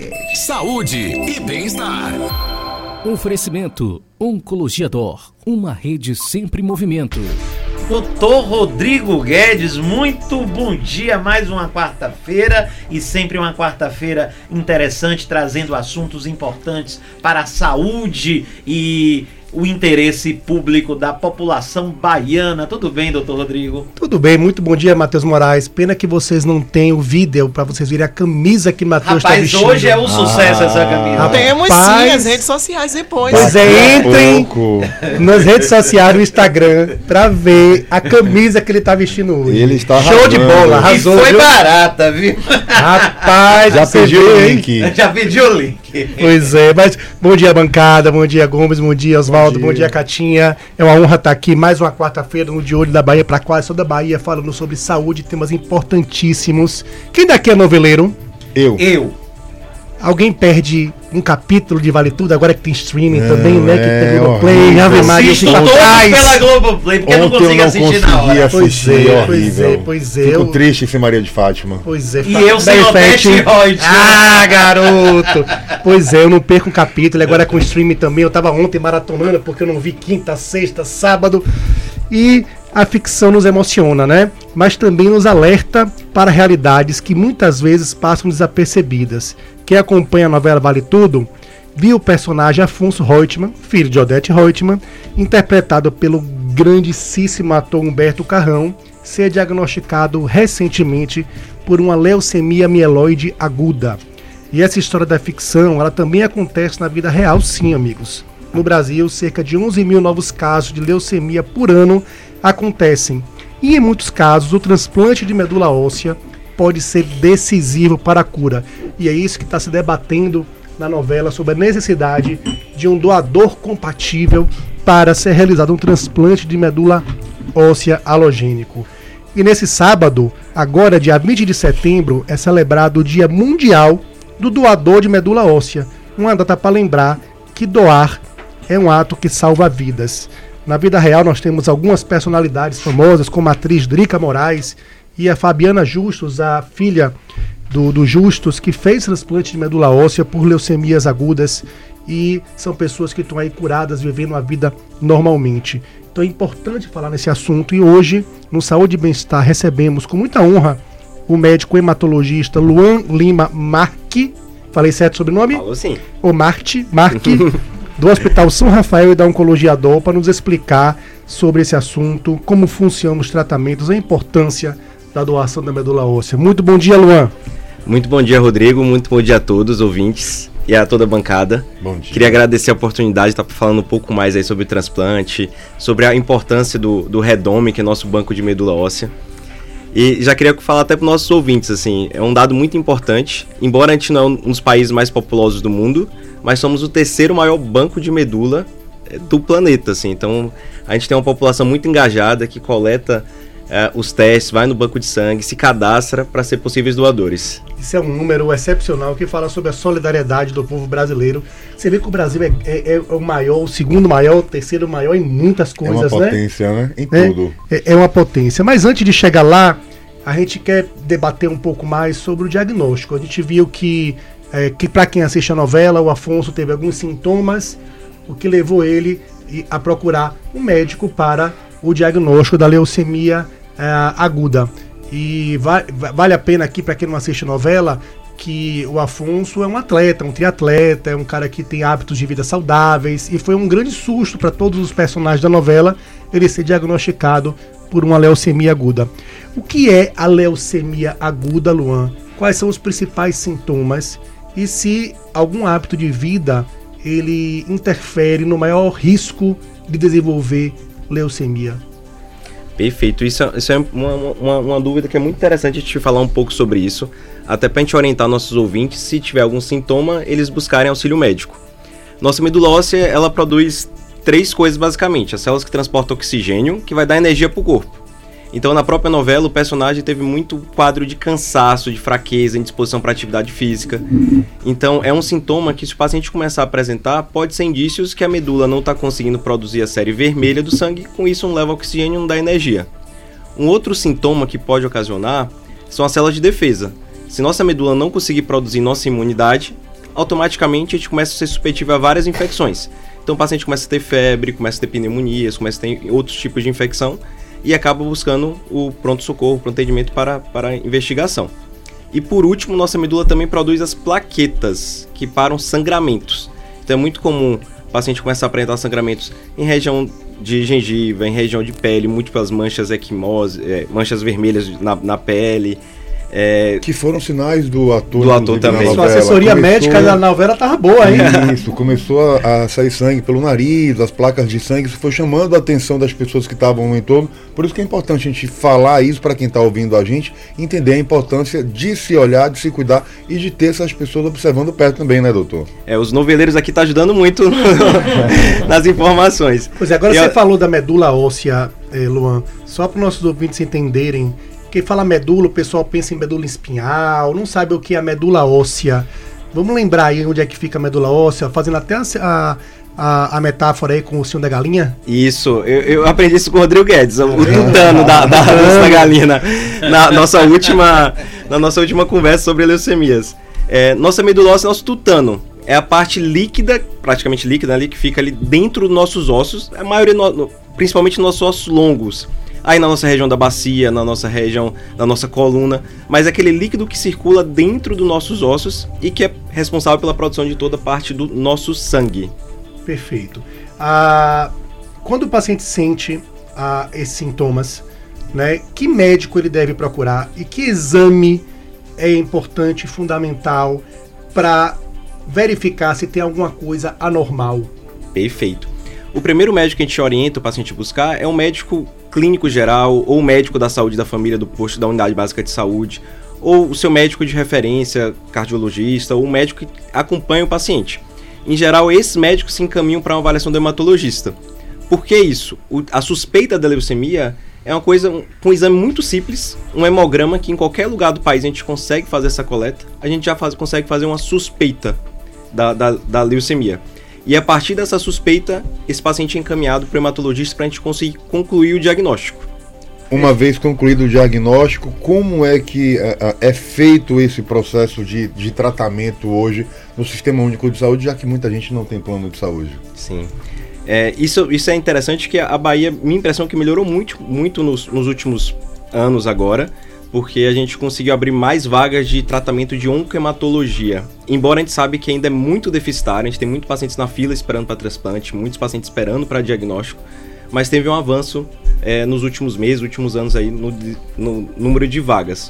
Guedes. Saúde e bem-estar. Oferecimento Oncologia Dor, uma rede sempre em movimento. Doutor Rodrigo Guedes, muito bom dia, mais uma quarta-feira e sempre uma quarta-feira interessante, trazendo assuntos importantes para a saúde e o interesse público da população baiana. Tudo bem, doutor Rodrigo? Tudo bem, muito bom dia, Matheus Moraes. Pena que vocês não têm o vídeo para vocês verem a camisa que Matheus está vestindo. Rapaz, hoje é um sucesso essa camisa. Temos sim as redes sociais depois. Pois entrem nas redes sociais do Instagram para ver a camisa que ele está vestindo hoje. Ele está show de bola, arrasou. E foi viu? barata, viu? Rapaz, já pediu o link. Já pediu o link. Pois é, mas bom dia, bancada, bom dia, Gomes, bom dia, Oswaldo, bom dia, Catinha. É uma honra estar aqui mais uma quarta-feira no De Olho da Bahia para quase toda a Bahia, falando sobre saúde, temas importantíssimos. Quem daqui é noveleiro? Eu. Alguém perde um capítulo de Vale Tudo, agora que tem streaming também, né? Que tem Globoplay, Ave Maria, assisto todos pela Globoplay, porque eu não consigo assistir na hora. Pois é. Fico triste sem Maria de Fátima. Pois é. E eu sem o Teste-Royd. Ah, garoto! Pois é, eu não perco um capítulo, agora com streaming também. Eu tava ontem maratonando, porque eu não vi quinta, sexta, sábado. E a ficção nos emociona, né? Mas também nos alerta para realidades que muitas vezes passam desapercebidas. Quem acompanha a novela Vale Tudo, viu o personagem Afonso Reutemann, filho de Odete Reutemann, interpretado pelo grandíssimo ator Humberto Carrão, ser diagnosticado recentemente por uma leucemia mieloide aguda. E essa história da ficção, ela também acontece na vida real, sim, amigos. No Brasil, cerca de 11 mil novos casos de leucemia por ano acontecem. E em muitos casos, o transplante de medula óssea pode ser decisivo para a cura. E é isso que está se debatendo na novela, sobre a necessidade de um doador compatível para ser realizado um transplante de medula óssea halogênico. E nesse sábado, agora dia 20 de setembro, é celebrado o Dia Mundial do Doador de Medula Óssea. Uma data para lembrar que doar é um ato que salva vidas. Na vida real nós temos algumas personalidades famosas, como a atriz Drica Moraes e a Fabiana Justus, a filha do Justus, que fez transplante de medula óssea por leucemias agudas, e são pessoas que estão aí curadas, vivendo a vida normalmente. Então é importante falar nesse assunto, e hoje, no Saúde e Bem-Estar, recebemos com muita honra o médico hematologista Luan Lima Marque. Falei certo sobre o sobrenome? Falou sim. O Marque, do Hospital São Rafael e da Oncologia Dor, para nos explicar sobre esse assunto, como funcionam os tratamentos, a importância da doação da medula óssea. Muito bom dia, Luan. Muito bom dia, Rodrigo. Muito bom dia a todos os ouvintes e a toda a bancada. Bom dia. Queria agradecer a oportunidade de estar falando um pouco mais aí sobre o transplante, sobre a importância do Redome, que é nosso banco de medula óssea. E já queria falar até para os nossos ouvintes, assim, é um dado muito importante. Embora a gente não é um dos países mais populosos do mundo, mas somos o terceiro maior banco de medula do planeta, assim. Então, a gente tem uma população muito engajada que coleta os testes, vai no banco de sangue, se cadastra para ser possíveis doadores. Isso é um número excepcional que fala sobre a solidariedade do povo brasileiro. Você vê que o Brasil é o maior, o segundo maior, o terceiro maior em muitas coisas, né? É uma potência, né? Em tudo. É uma potência. Mas antes de chegar lá, a gente quer debater um pouco mais sobre o diagnóstico. A gente viu que para quem assiste a novela, o Afonso teve alguns sintomas, o que levou ele a procurar um médico para o diagnóstico da leucemia aguda. E vale a pena aqui, para quem não assiste a novela, que o Afonso é um atleta, um triatleta, é um cara que tem hábitos de vida saudáveis, e foi um grande susto para todos os personagens da novela ele ser diagnosticado por uma leucemia aguda. O que é a leucemia aguda, Luan? Quais são os principais sintomas? E se algum hábito de vida ele interfere no maior risco de desenvolver leucemia? Perfeito, isso é uma dúvida que é muito interessante a gente falar um pouco sobre isso, até para a gente orientar nossos ouvintes, se tiver algum sintoma, eles buscarem auxílio médico. Nossa medula óssea, ela produz 3 coisas basicamente: as células que transportam oxigênio, que vai dar energia para o corpo. Então, na própria novela, o personagem teve muito quadro de cansaço, de fraqueza, indisposição para atividade física. Então, é um sintoma que, se o paciente começar a apresentar, pode ser indícios que a medula não está conseguindo produzir a série vermelha do sangue, com isso não leva oxigênio e não dá energia. Um outro sintoma que pode ocasionar são as células de defesa. Se nossa medula não conseguir produzir nossa imunidade, automaticamente a gente começa a ser suscetível a várias infecções. Então o paciente começa a ter febre, começa a ter pneumonias, começa a ter outros tipos de infecção e acaba buscando o pronto-socorro, o pronto atendimento para investigação. E por último, nossa medula também produz as plaquetas, que param sangramentos. Então é muito comum o paciente começar a apresentar sangramentos em região de gengiva, em região de pele, múltiplas manchas equimose, manchas vermelhas na pele. Que foram sinais do ator. Do ator também. Sua assessoria médica da novela tava boa, hein? Isso, começou a sair sangue pelo nariz, as placas de sangue, isso foi chamando a atenção das pessoas que estavam no entorno. Por isso que é importante a gente falar isso para quem está ouvindo a gente, entender a importância de se olhar, de se cuidar e de ter essas pessoas observando perto também, né, doutor? Os noveleiros aqui estão ajudando muito nas informações. Pois é, agora você falou da medula óssea, Luan, só para os nossos ouvintes entenderem. Quem fala medula, o pessoal pensa em medula espinhal, não sabe o que é a medula óssea. Vamos lembrar aí onde é que fica a medula óssea, fazendo até a metáfora aí com o senhor da galinha? Isso, eu aprendi isso com o Rodrigo Guedes, o tutano da nossa galinha, na nossa última conversa sobre leucemias. Nossa medula óssea é nosso tutano. É a parte líquida, praticamente líquida ali, que fica ali dentro dos nossos ossos, a maioria, principalmente nos nossos ossos longos. Aí na nossa região da bacia, na nossa região da nossa coluna, mas é aquele líquido que circula dentro dos nossos ossos e que é responsável pela produção de toda parte do nosso sangue. Perfeito. Quando o paciente sente esses sintomas, né, que médico ele deve procurar e que exame é importante e fundamental para verificar se tem alguma coisa anormal? Perfeito. O primeiro médico que a gente orienta o paciente a buscar é um médico clínico geral, ou médico da saúde da família, do posto da unidade básica de saúde, ou o seu médico de referência, cardiologista, ou um médico que acompanha o paciente. Em geral, esses médicos se encaminham para uma avaliação do hematologista. Por que isso? A suspeita da leucemia é uma coisa com um exame muito simples, um hemograma que em qualquer lugar do país a gente consegue fazer essa coleta, a gente já consegue fazer uma suspeita da leucemia. E a partir dessa suspeita, esse paciente é encaminhado para o hematologista para a gente conseguir concluir o diagnóstico. Uma vez concluído o diagnóstico, como é que é feito esse processo de tratamento hoje no Sistema Único de Saúde, já que muita gente não tem plano de saúde? Sim. Isso é interessante, que a Bahia, minha impressão é que melhorou muito nos últimos anos agora, porque a gente conseguiu abrir mais vagas de tratamento de oncohematologia. Embora a gente sabe que ainda é muito deficitário, a gente tem muitos pacientes na fila esperando para transplante, muitos pacientes esperando para diagnóstico, mas teve um avanço nos últimos meses, últimos anos aí no número de vagas.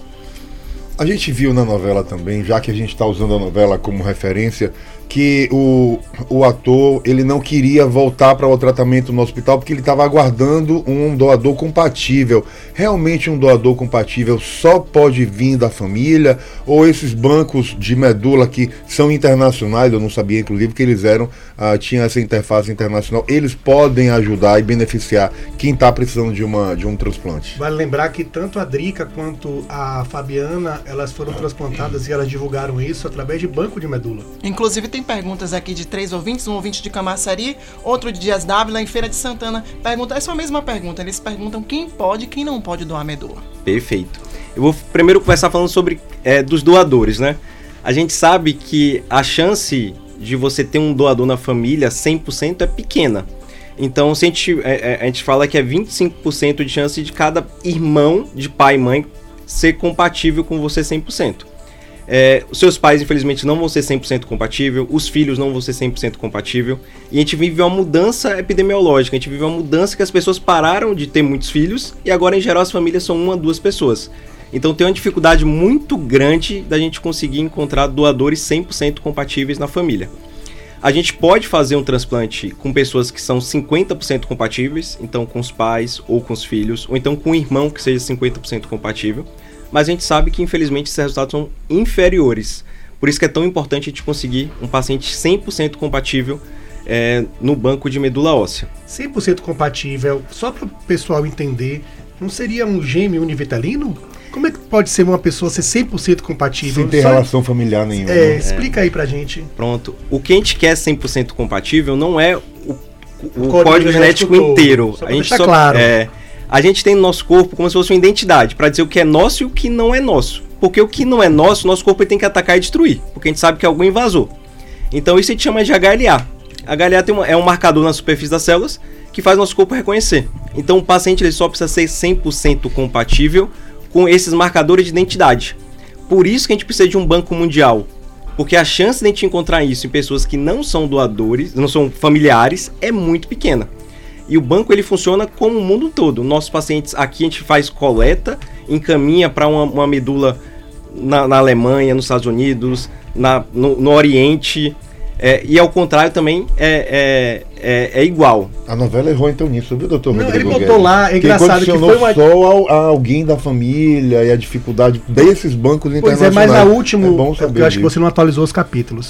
A gente viu na novela também, já que a gente está usando a novela como referência, que o ator ele não queria voltar para o tratamento no hospital porque ele estava aguardando um doador compatível. Realmente um doador compatível só pode vir da família? Ou esses bancos de medula que são internacionais, eu não sabia inclusive que eles tinham essa interface internacional, eles podem ajudar e beneficiar quem está precisando de um transplante? Vale lembrar que tanto a Drica quanto a Fabiana, elas foram transplantadas e elas divulgaram isso através de banco de medula. Inclusive tem perguntas aqui de 3 ouvintes, um ouvinte de Camaçari, outro de Dias Dávila, em Feira de Santana. Essa é a mesma pergunta, eles perguntam quem pode e quem não pode doar medula. Perfeito. Eu vou primeiro começar falando sobre dos doadores, né? A gente sabe que a chance de você ter um doador na família 100% é pequena. Então, se a gente fala que é 25% de chance de cada irmão de pai e mãe ser compatível com você 100%. Os seus pais, infelizmente, não vão ser 100% compatível, os filhos não vão ser 100% compatível, e a gente vive uma mudança epidemiológica, a gente vive uma mudança que as pessoas pararam de ter muitos filhos, e agora, em geral, as famílias são 1 a 2 pessoas. Então tem uma dificuldade muito grande da gente conseguir encontrar doadores 100% compatíveis na família. A gente pode fazer um transplante com pessoas que são 50% compatíveis, então com os pais ou com os filhos, ou então com um irmão que seja 50% compatível, mas a gente sabe que infelizmente esses resultados são inferiores. Por isso que é tão importante a gente conseguir um paciente 100% compatível no banco de medula óssea. 100% compatível, só para o pessoal entender, não seria um gêmeo univitelino? Como é que pode ser uma pessoa ser 100% compatível? Sem ter relação familiar nenhuma. Explica aí pra gente. Pronto. O que a gente quer 100% compatível não é o código genético inteiro. Só pra deixar claro. A gente tem no nosso corpo como se fosse uma identidade, para dizer o que é nosso e o que não é nosso. Porque o que não é nosso corpo tem que atacar e destruir, porque a gente sabe que algum invasou. Então isso a gente chama de HLA. HLA é um marcador na superfície das células que faz nosso corpo reconhecer. Então o paciente ele só precisa ser 100% compatível com esses marcadores de identidade. Por isso que a gente precisa de um banco mundial. Porque a chance de a gente encontrar isso em pessoas que não são doadores, não são familiares, é muito pequena. E o banco ele funciona como o mundo todo. Nossos pacientes aqui a gente faz coleta, encaminha para uma medula na Alemanha, nos Estados Unidos, no Oriente. E ao contrário também é igual. A novela errou então nisso, viu, doutor? Não, Rodrigo ele botou Guedes? lá, é engraçado que foi uma... só a alguém da família e a dificuldade desses bancos Pois internacionais. mas a última, bom saber eu acho que disso. você não atualizou os capítulos.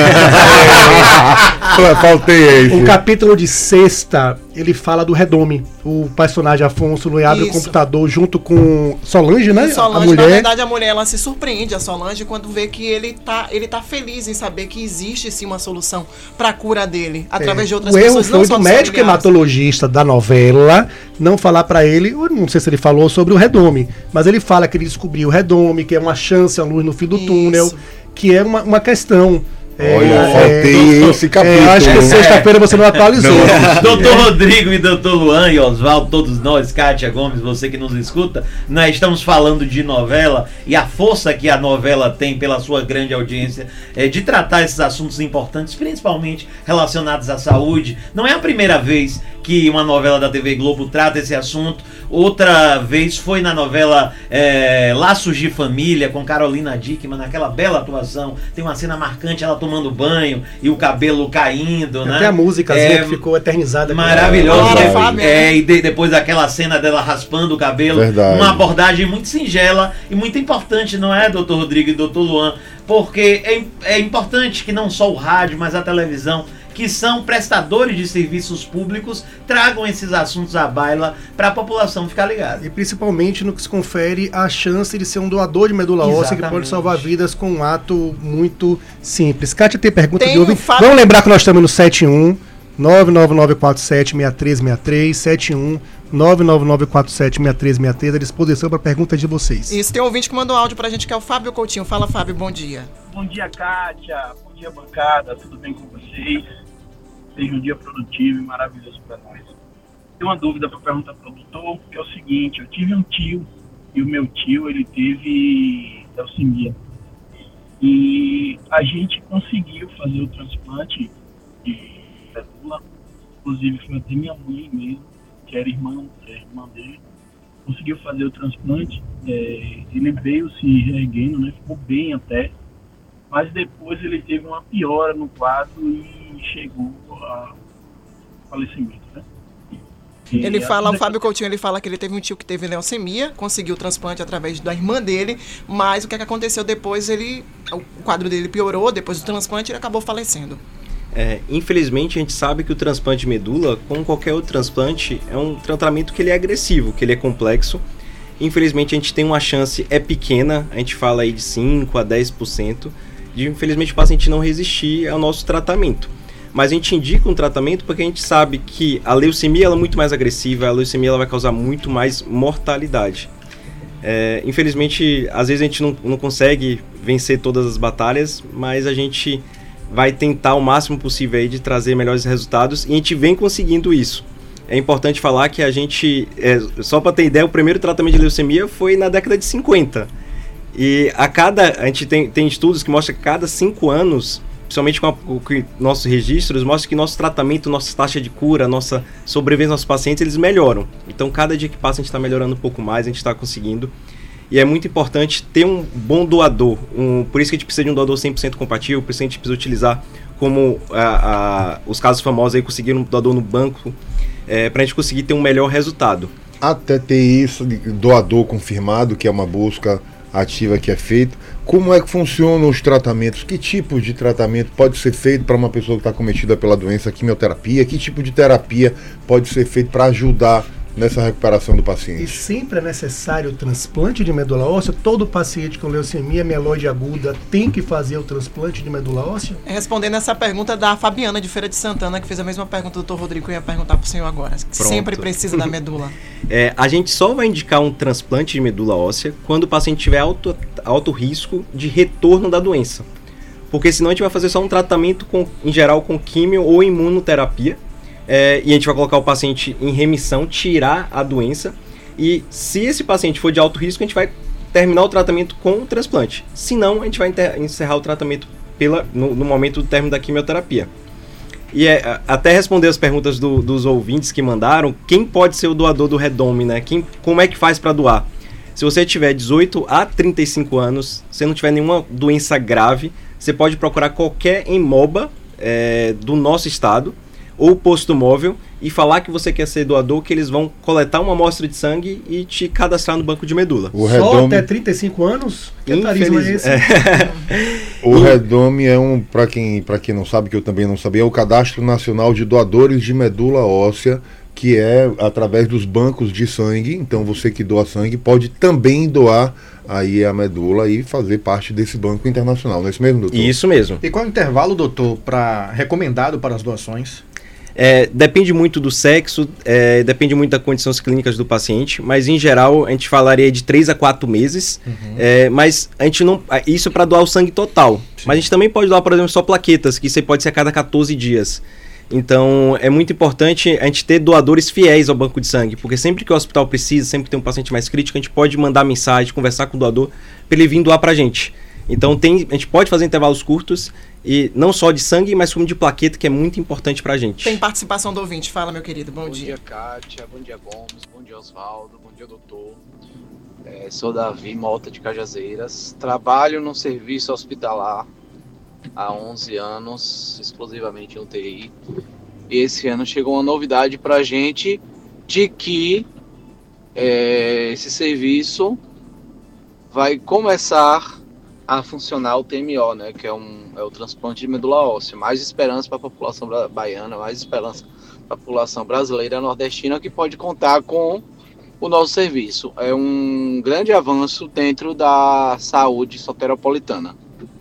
Faltei esse. O capítulo de sexta, ele fala do Redome. O personagem Afonso ele abre o Isso. computador junto com Solange, né? Solange, a mulher. na verdade, a mulher ela se surpreende, a Solange, quando vê que ele tá feliz em saber que existe sim uma solução para a cura dele, através de outras O erro pessoas. foi só do dos médico familiares. hematologista da novela não falar pra ele, eu não sei se ele falou sobre o Redome, mas ele fala que ele descobriu o Redome, que é uma chance, uma luz no fim do Isso. túnel, que é uma questão. Olha, faltei esse capítulo. Acho que sexta-feira você não atualizou. Doutor Rodrigo e doutor Luan e Oswaldo, todos nós, Kátia Gomes, você que nos escuta, nós estamos falando de novela e a força que a novela tem pela sua grande audiência de tratar esses assuntos importantes, principalmente relacionados à saúde. Não é a primeira vez que uma novela da TV Globo trata esse assunto. Outra vez foi na novela Laços de Família, com Carolina Dickmann, naquela bela atuação. Tem uma cena marcante, ela tomando banho e o cabelo caindo, né? Até a músicazinha que ficou eternizada. Maravilhosa. Verdade. Fábio, né? E depois daquela cena dela raspando o cabelo. Verdade. Uma abordagem muito singela e muito importante, não é, doutor Rodrigo e doutor Luan? Porque é importante que não só o rádio, mas a televisão, que são prestadores de serviços públicos, tragam esses assuntos à baila para a população ficar ligada. E principalmente no que se confere a chance de ser um doador de medula óssea que pode salvar vidas com um ato muito simples. Kátia, tem pergunta de ouvinte? Vamos lembrar que nós estamos no 71 999476363 71 999476363 à disposição para perguntas de vocês. Isso, tem um ouvinte que mandou áudio pra gente, que é o Fábio Coutinho. Fala, Fábio, bom dia. Bom dia, Kátia. Bom dia, bancada. Tudo bem com vocês? Seja um dia produtivo e maravilhoso para nós. Tenho uma dúvida para perguntar para o doutor, que é o seguinte: eu tive um tio, e o meu tio, ele teve leucemia. E a gente conseguiu fazer o transplante de medula. Inclusive, foi até minha mãe mesmo, que era irmã dele, conseguiu fazer o transplante. Ele veio se reerguendo, né? Ficou bem até. Mas depois ele teve uma piora no quadro e chegou a falecimento, né? Ele fala, o Fábio Coutinho, ele fala que ele teve um tio que teve leucemia, conseguiu o transplante através da irmã dele, mas o que aconteceu depois, o quadro dele piorou, depois do transplante ele acabou falecendo. Infelizmente a gente sabe que o transplante de medula, como qualquer outro transplante, é um tratamento que ele é agressivo, que ele é complexo. Infelizmente a gente tem uma chance, é pequena, a gente fala aí de 5 a 10%, de infelizmente o paciente não resistir ao nosso tratamento. Mas a gente indica um tratamento porque a gente sabe que a leucemia ela é muito mais agressiva, a leucemia ela vai causar muito mais mortalidade. Infelizmente, às vezes a gente não consegue vencer todas as batalhas, mas a gente vai tentar o máximo possível aí de trazer melhores resultados e a gente vem conseguindo isso. É importante falar que a gente, só para ter ideia, o primeiro tratamento de leucemia foi na década de 50. E a gente tem estudos que mostram que a cada 5 anos, principalmente com nossos registros, mostra que nosso tratamento, nossa taxa de cura, nossa sobrevivência dos nossos pacientes, eles melhoram. Então, cada dia que passa, a gente está melhorando um pouco mais, a gente está conseguindo. E é muito importante ter um bom doador. Por isso que a gente precisa de um doador 100% compatível, por isso que a gente precisa utilizar como os casos famosos aí, conseguir um doador no banco, para a gente conseguir ter um melhor resultado. Até ter isso, doador confirmado, que é uma busca ativa que é feita. Como é que funcionam os tratamentos? Que tipo de tratamento pode ser feito para uma pessoa que está acometida pela doença, quimioterapia? Que tipo de terapia pode ser feito para ajudar nessa recuperação do E paciente? sempre é necessário o transplante de medula óssea? Todo paciente com leucemia mieloide aguda tem que fazer o transplante de medula óssea? Respondendo essa pergunta da Fabiana de Feira de Santana, que fez a mesma pergunta do Dr. Rodrigo, que eu ia perguntar para o senhor agora. Que sempre precisa da medula. A gente só vai indicar um transplante de medula óssea quando o paciente tiver alto risco de retorno da doença. porque senão a gente vai fazer só um tratamento em geral com químio ou imunoterapia, e a gente vai colocar o paciente em remissão, tirar a doença, e se esse paciente for de alto risco, a gente vai terminar o tratamento com o transplante. Se não, a gente vai encerrar o tratamento no momento do término da quimioterapia. E até responder as perguntas dos ouvintes que mandaram, quem pode ser o doador do Redome, né? Como é que faz para doar? Se você tiver 18 a 35 anos, se não tiver nenhuma doença grave, você pode procurar qualquer Hemoba do nosso estado, ou posto móvel, e falar que você quer ser doador, que eles vão coletar uma amostra de sangue e te cadastrar no banco de medula. Só até 35 anos? Que tarismo é esse? O Redome é para quem não sabe, que eu também não sabia, é o Cadastro Nacional de Doadores de Medula Óssea, que é através dos bancos de sangue. Então você que doa sangue pode também doar aí a medula e fazer parte desse banco internacional, não é isso mesmo, doutor? Isso mesmo. E qual é o intervalo, doutor, recomendado para as doações? Depende muito do sexo, depende muito das condições clínicas do paciente, mas em geral a gente falaria de 3 a 4 meses, mas a gente não. Isso é para doar o sangue total. Sim. Mas a gente também pode doar, por exemplo, só plaquetas, que isso pode ser a cada 14 dias. Então é muito importante a gente ter doadores fiéis ao banco de sangue, porque sempre que o hospital precisa, sempre que tem um paciente mais crítico, a gente pode mandar mensagem, conversar com o doador para ele vir doar para a gente. Então a gente pode fazer intervalos curtos, e não só de sangue, mas como de plaqueta, que é muito importante pra gente. Tem participação do ouvinte. Fala, meu querido. Bom dia. Bom dia, Kátia. Bom dia, Gomes. Bom dia, Osvaldo. Bom dia, doutor. Sou Davi Mota de Cajazeiras. Trabalho no serviço hospitalar há 11 anos, exclusivamente em UTI. E esse ano chegou uma novidade pra gente de que esse serviço vai começar a funcionar o TMO, né, que é o transplante de medula óssea. Mais esperança para a população baiana, mais esperança para a população brasileira nordestina, que pode contar com o nosso serviço. É um grande avanço dentro da saúde soteropolitana.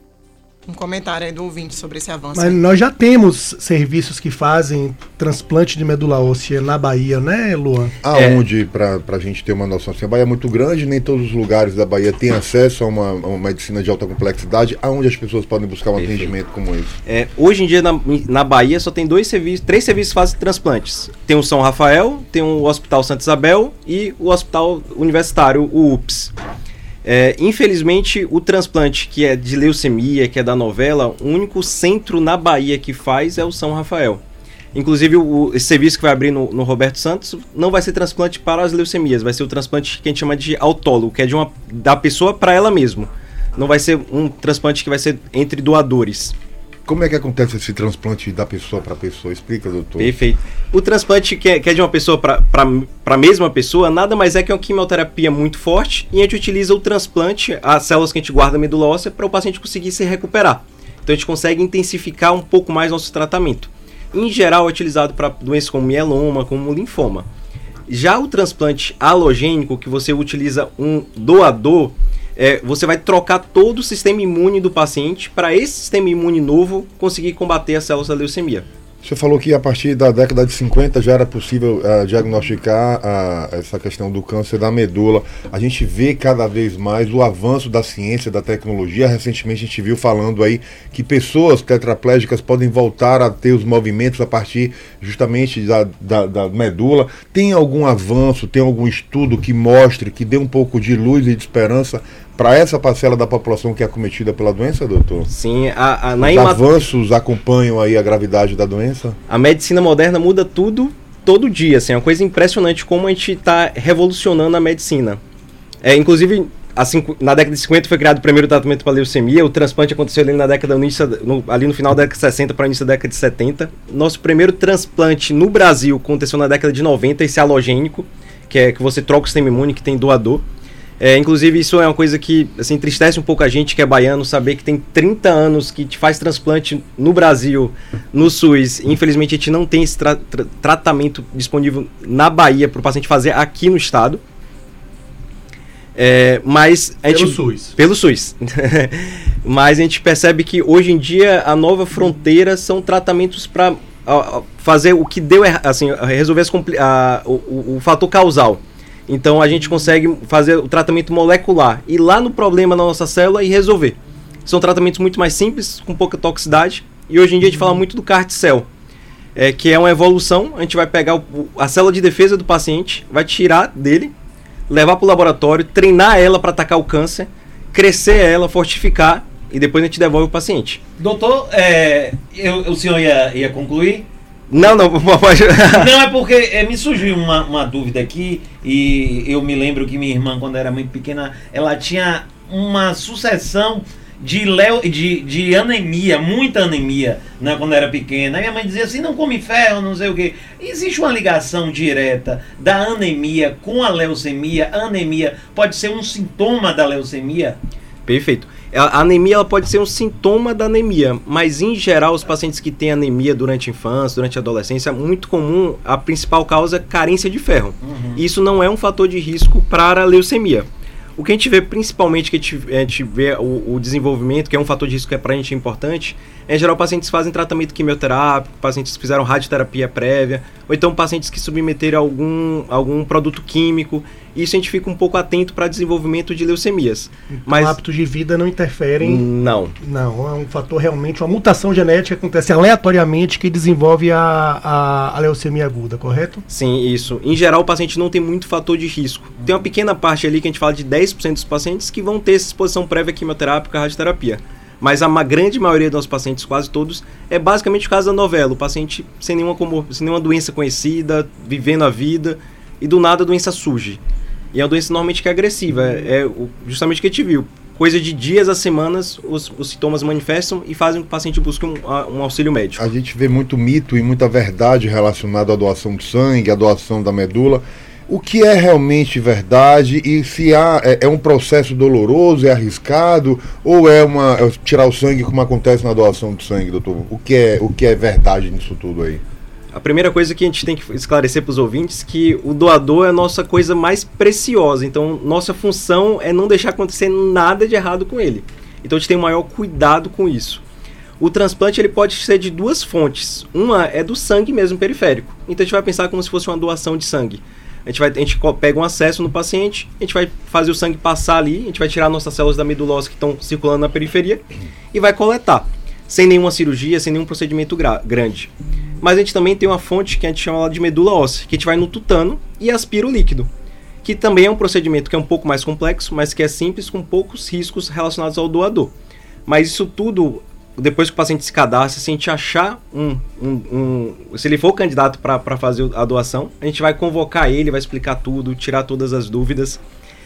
Um comentário aí do ouvinte sobre esse avanço. Mas nós já temos serviços que fazem transplante de medula óssea na Bahia, né, Luan? Aonde, pra gente ter uma noção, assim, a Bahia é muito grande, nem todos os lugares da Bahia têm acesso a uma medicina de alta complexidade, aonde as pessoas podem buscar um atendimento como esse? Hoje em dia na Bahia só tem 3 serviços que fazem transplantes. Tem o São Rafael, tem o Hospital Santa Isabel e o Hospital Universitário, o UPS. Infelizmente, o transplante que é de leucemia, que é da novela, o único centro na Bahia que faz é o São Rafael. Inclusive, esse serviço que vai abrir no Roberto Santos não vai ser transplante para as leucemias, vai ser o transplante que a gente chama de autólogo, que é da pessoa para ela mesma. Não vai ser um transplante que vai ser entre doadores. Como é que acontece esse transplante da pessoa para pessoa? Explica, doutor. Perfeito. O transplante que é de uma pessoa para a mesma pessoa, nada mais é que uma quimioterapia muito forte, e a gente utiliza o transplante, as células que a gente guarda na medula óssea, para o paciente conseguir se recuperar. Então a gente consegue intensificar um pouco mais nosso tratamento. Em geral é utilizado para doenças como mieloma, como linfoma. Já o transplante halogênico, que você utiliza um doador, você vai trocar todo o sistema imune do paciente para esse sistema imune novo conseguir combater as células da leucemia. Você falou que a partir da década de 50 já era possível diagnosticar essa questão do câncer da medula. A gente vê cada vez mais o avanço da ciência, da tecnologia. Recentemente a gente viu falando aí que pessoas tetraplégicas podem voltar a ter os movimentos a partir justamente da medula. Tem algum avanço, tem algum estudo que mostre, que dê um pouco de luz e de esperança para essa parcela da população que é acometida pela doença, doutor? Sim, os avanços acompanham aí a gravidade da doença? A medicina moderna muda tudo, todo dia, assim, é uma coisa impressionante como a gente está revolucionando a medicina. Inclusive, assim, na década de 50 foi criado o primeiro tratamento para leucemia, o transplante aconteceu ali ali no final da década de 60 para o início da década de 70. Nosso primeiro transplante no Brasil aconteceu na década de 90, esse halogênico, que é que você troca o sistema imune, que tem doador. Inclusive isso é uma coisa que assim, entristece um pouco a gente que é baiano, saber que tem 30 anos que te faz transplante no Brasil, no SUS. Infelizmente a gente não tem esse tratamento disponível na Bahia para o paciente fazer aqui no estado. Mas Pelo SUS. Mas a gente percebe que hoje em dia a nova fronteira são tratamentos para fazer o que deu errado, assim, resolver o fator causal. Então a gente consegue fazer o tratamento molecular, ir lá no problema da nossa célula e resolver. São tratamentos muito mais simples, com pouca toxicidade. E hoje em dia a gente fala muito do CAR-T-cell, que é uma evolução. A gente vai pegar a célula de defesa do paciente, vai tirar dele, levar para o laboratório, treinar ela para atacar o câncer, crescer ela, fortificar, e depois a gente devolve o paciente. Doutor, o senhor ia concluir? Não, pode... Não, é porque me surgiu uma dúvida aqui, e eu me lembro que minha irmã, quando era muito pequena, ela tinha uma sucessão de anemia, muita anemia, né, quando era pequena. Aí minha mãe dizia assim, não come ferro, não sei o quê. Existe uma ligação direta da anemia com a leucemia? A anemia pode ser um sintoma da leucemia? Perfeito. A anemia ela pode ser um sintoma da anemia, mas em geral os pacientes que têm anemia durante a infância, durante a adolescência, é muito comum, a principal causa é carência de ferro. Isso não é um fator de risco para a leucemia. O que a gente vê principalmente, que a gente vê o desenvolvimento, que é um fator de risco que para a gente é importante, em geral pacientes que fazem tratamento quimioterápico, pacientes que fizeram radioterapia prévia, ou então pacientes que submeteram algum produto químico. Isso a gente fica um pouco atento para desenvolvimento de leucemias. Então, mas hábitos de vida não interferem? Não, é um fator realmente, uma mutação genética que acontece aleatoriamente que desenvolve a leucemia aguda, correto? Sim, isso. Em geral, o paciente não tem muito fator de risco. Tem uma pequena parte ali que a gente fala de 10% dos pacientes que vão ter essa exposição prévia quimioterápica e radioterapia. Mas a grande maioria dos pacientes, quase todos, é basicamente o caso da novela. O paciente sem nenhuma doença conhecida, vivendo a vida, e do nada a doença surge. E é uma doença normalmente que é agressiva. Justamente o que a gente viu. Coisa de dias a semanas, os sintomas manifestam e fazem com que o paciente busque um auxílio médico. A gente vê muito mito e muita verdade relacionada à doação de sangue, à doação da medula. O que é realmente verdade e se é um processo doloroso, é arriscado ou é tirar o sangue como acontece na doação de sangue, doutor? O que é verdade nisso tudo aí? A primeira coisa que a gente tem que esclarecer para os ouvintes é que o doador é a nossa coisa mais preciosa. Então, nossa função é não deixar acontecer nada de errado com ele. Então, a gente tem o maior cuidado com isso. O transplante ele pode ser de duas fontes. Uma é do sangue mesmo periférico. Então, a gente vai pensar como se fosse uma doação de sangue. A gente pega um acesso no paciente, a gente vai fazer o sangue passar ali, a gente vai tirar nossas células da medula óssea que estão circulando na periferia e vai coletar. Sem nenhuma cirurgia, sem nenhum procedimento grande. Mas a gente também tem uma fonte que a gente chama de medula óssea, que a gente vai no tutano e aspira o líquido. Que também é um procedimento que é um pouco mais complexo, mas que é simples, com poucos riscos relacionados ao doador. Mas isso tudo, depois que o paciente se cadastra, se a gente achar se ele for candidato para fazer a doação, a gente vai convocar ele, vai explicar tudo, tirar todas as dúvidas.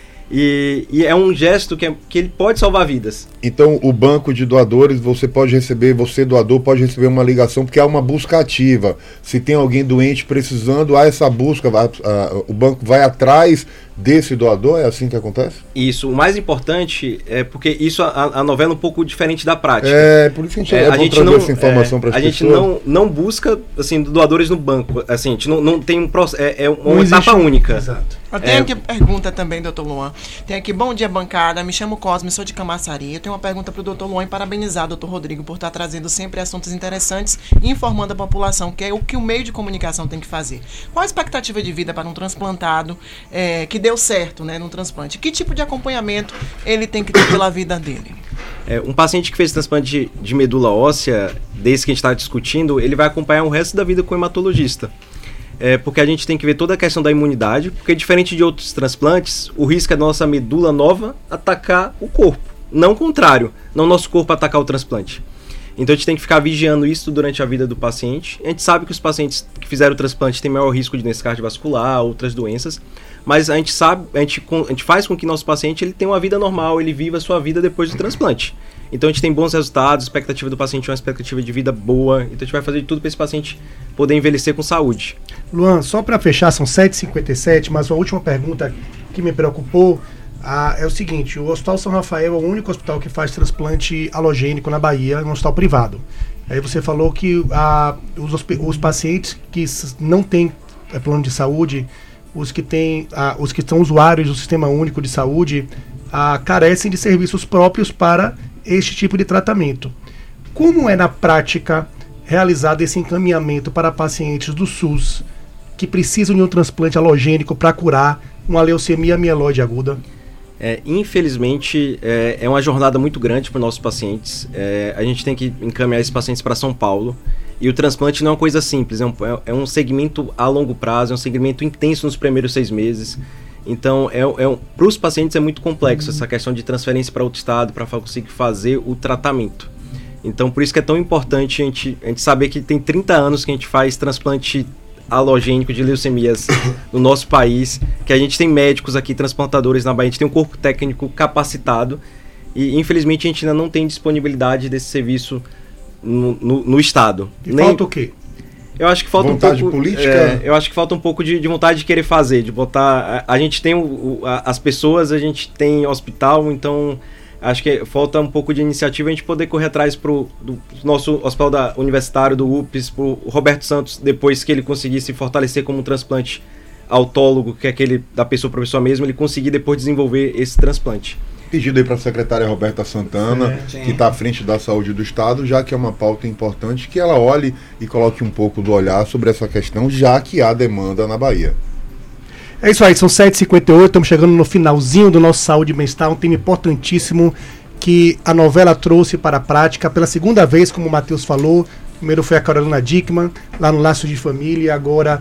E é um gesto que ele pode salvar vidas. Então, o banco de doadores, você doador, pode receber uma ligação, porque há uma busca ativa. Se tem alguém doente precisando, há essa busca, o banco vai atrás desse doador, é assim que acontece? Isso, o mais importante é porque isso a novela é um pouco diferente da prática. Por isso que a gente não essa informação para as pessoas. A gente não busca assim, doadores no banco, assim, a gente não tem um processo, uma etapa única. Exato. Eu tenho aqui pergunta também, doutor Luan. Tem aqui, bom dia bancada, me chamo Cosme, sou de Camaçari. Eu tenho uma pergunta para o doutor Luan e parabenizar o doutor Rodrigo por estar trazendo sempre assuntos interessantes e informando a população, que é o que o meio de comunicação tem que fazer. Qual a expectativa de vida para um transplantado que deu certo, né, num transplante? Que tipo de acompanhamento ele tem que ter pela vida dele? Um paciente que fez transplante de medula óssea, desse que a gente está discutindo, ele vai acompanhar o resto da vida com o hematologista. Porque a gente tem que ver toda a questão da imunidade, porque diferente de outros transplantes, o risco é da nossa medula nova atacar o corpo, não o contrário, não o nosso corpo atacar o transplante. Então a gente tem que ficar vigiando isso durante a vida do paciente. A gente sabe que os pacientes que fizeram o transplante têm maior risco de doença cardiovascular, outras doenças, mas a gente faz com que nosso paciente ele tenha uma vida normal, ele viva a sua vida depois do transplante. Então a gente tem bons resultados, a expectativa do paciente é uma expectativa de vida boa, então a gente vai fazer de tudo para esse paciente poder envelhecer com saúde. Luan, só para fechar, são 7h57, mas uma última pergunta que me preocupou é o seguinte: o Hospital São Rafael é o único hospital que faz transplante halogênico na Bahia, é um hospital privado. Aí você falou que os pacientes que não têm plano de saúde, os que são usuários do Sistema Único de Saúde, carecem de serviços próprios para este tipo de tratamento. Como é na prática realizado esse encaminhamento para pacientes do SUS que precisam de um transplante halogênico para curar uma leucemia mieloide aguda? Infelizmente, é uma jornada muito grande para os nossos pacientes. A gente tem que encaminhar esses pacientes para São Paulo. E o transplante não é uma coisa simples, é um segmento a longo prazo, é um segmento intenso nos primeiros 6 meses. Então, para os pacientes é muito complexo essa questão de transferência para outro estado, para conseguir fazer o tratamento. Então, por isso que é tão importante a gente saber que tem 30 anos que a gente faz transplante alogênico de leucemias no nosso país, que a gente tem médicos aqui, transplantadores na Bahia, a gente tem um corpo técnico capacitado e, infelizmente, a gente ainda não tem disponibilidade desse serviço no estado. Falta o quê? Eu acho que falta vontade um pouco política. Eu acho que falta um pouco de vontade de querer fazer, de botar. A gente tem as pessoas, a gente tem hospital, então acho que falta um pouco de iniciativa a gente poder correr atrás do nosso hospital universitário, do UPS, pro Roberto Santos, depois que ele conseguir se fortalecer como um transplante autólogo, que é aquele da pessoa para pessoa mesmo, ele conseguir depois desenvolver esse transplante. Pedido aí para a secretária Roberta Santana, que está à frente da saúde do Estado, já que é uma pauta importante, que ela olhe e coloque um pouco do olhar sobre essa questão, já que há demanda na Bahia. É isso aí, são 7h58, estamos chegando no finalzinho do nosso Saúde e Bem-Estar, um tema importantíssimo que a novela trouxe para a prática pela segunda vez, como o Matheus falou. Primeiro foi a Carolina Dickmann, lá no Laços de Família, e agora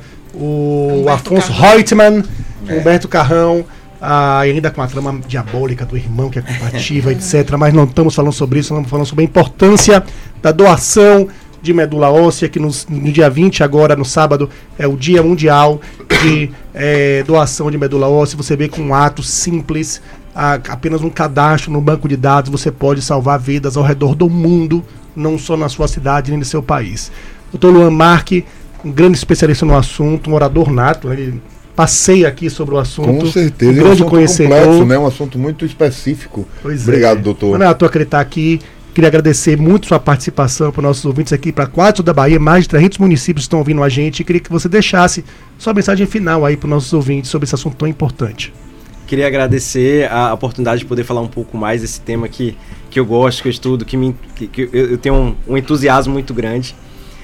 o Afonso Reutemann, Humberto Carrão, ainda com a trama diabólica do irmão que é compatível, etc. Mas não estamos falando sobre isso, estamos falando sobre a importância da doação de medula óssea, que no dia 20, agora no sábado, é o Dia Mundial de doação de medula óssea. Você vê com um ato simples, apenas um cadastro no banco de dados, você pode salvar vidas ao redor do mundo, não só na sua cidade nem no seu país. Dr. Luan Marque, um grande especialista no assunto, um orador nato, né? Ele passeia aqui sobre o assunto. Com certeza, um grande conhecedor. Complexo, né? Um assunto muito específico. Obrigado, doutor. Não é à toa que ele está aqui. Queria agradecer muito sua participação para os nossos ouvintes aqui, para 4 da Bahia, mais de 300 municípios estão ouvindo a gente. E queria que você deixasse sua mensagem final aí para os nossos ouvintes sobre esse assunto tão importante. Queria agradecer a oportunidade de poder falar um pouco mais desse tema que eu gosto, que eu estudo, que eu tenho um entusiasmo muito grande.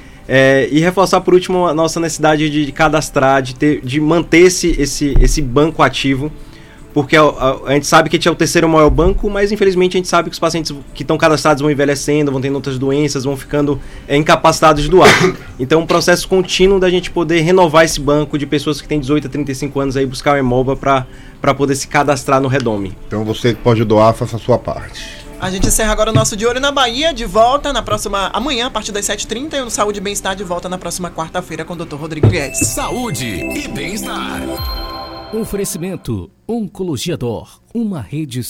E reforçar por último a nossa necessidade de cadastrar, de manter esse banco ativo, porque a gente sabe que a gente é o terceiro maior banco, mas infelizmente a gente sabe que os pacientes que estão cadastrados vão envelhecendo, vão tendo outras doenças, vão ficando incapacitados de doar. Então, um processo contínuo da gente poder renovar esse banco de pessoas que têm 18 a 35 anos aí, buscar o Hemoba para poder se cadastrar no Redome. Então você que pode doar, faça a sua parte. A gente encerra agora o nosso De Olho na Bahia, de volta na próxima amanhã, a partir das 7h30, e o Saúde e Bem-Estar de volta na próxima quarta-feira com o Dr. Rodrigo Guedes. Saúde e Bem-Estar. Oferecimento Oncologia Dor, uma rede